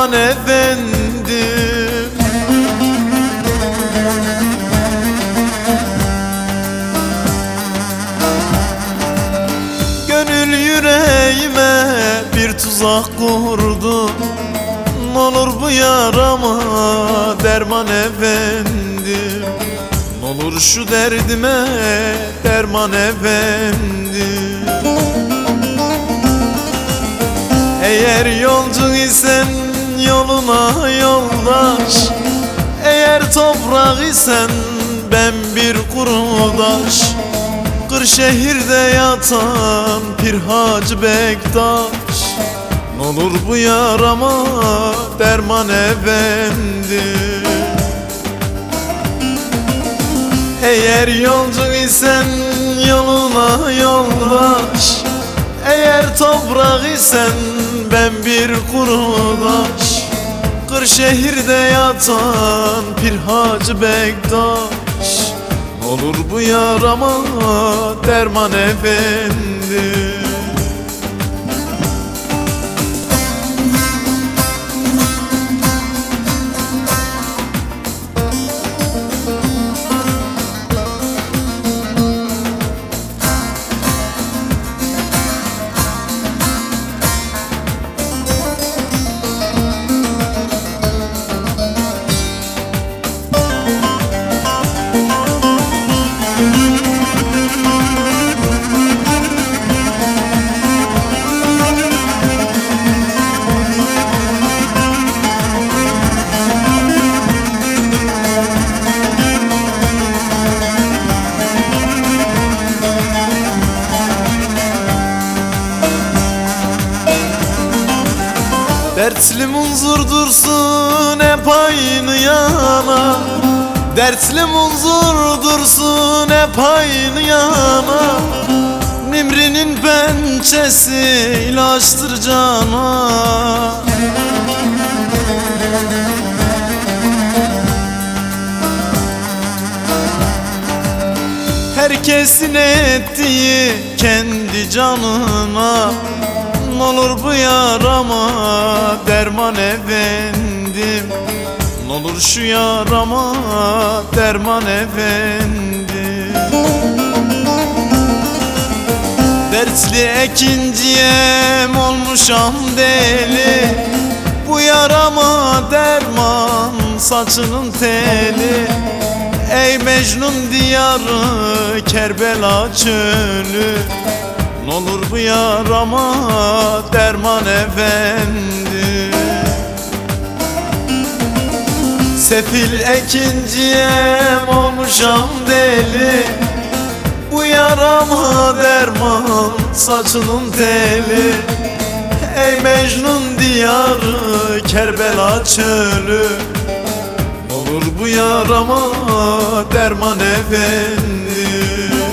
derman efendim. Gönül yüreğime bir tuzak kurdu, n'olur bu yarama derman efendim. N'olur şu derdime derman efendim. Eğer yolcu isen yoluna yoldaş, eğer toprak isen ben bir kurudaş. Kırşehir'de yatan Pir Hacı Bektaş, n'olur bu yarama derman efendim. Eğer yolcu isen yoluna yoldaş, eğer toprak isen ben bir kurudaş. Kırşehir'de yatan Pir Hacı Bektaş, n'olur bu yarama derman efendim. Dertli munzur dursun hep aynı yana, dertli munzur dursun hep aynı yana. Nimrinin pençesi ilaçtır cana. Herkesin ettiği kendi canına, n'olur bu yarama derman efendim. N'olur şu yarama derman efendim. Dertli ekinciyem olmuşam deli, bu yarama derman saçının teli. Ey Mecnun diyarı Kerbela çölü, n'olur bu yarama derman efendim. Sefil ekinciyem olmuşam deli, bu yarama derman saçının teli. Ey Mecnun diyarı Kerbela çölü, n'olur bu yarama derman efendim.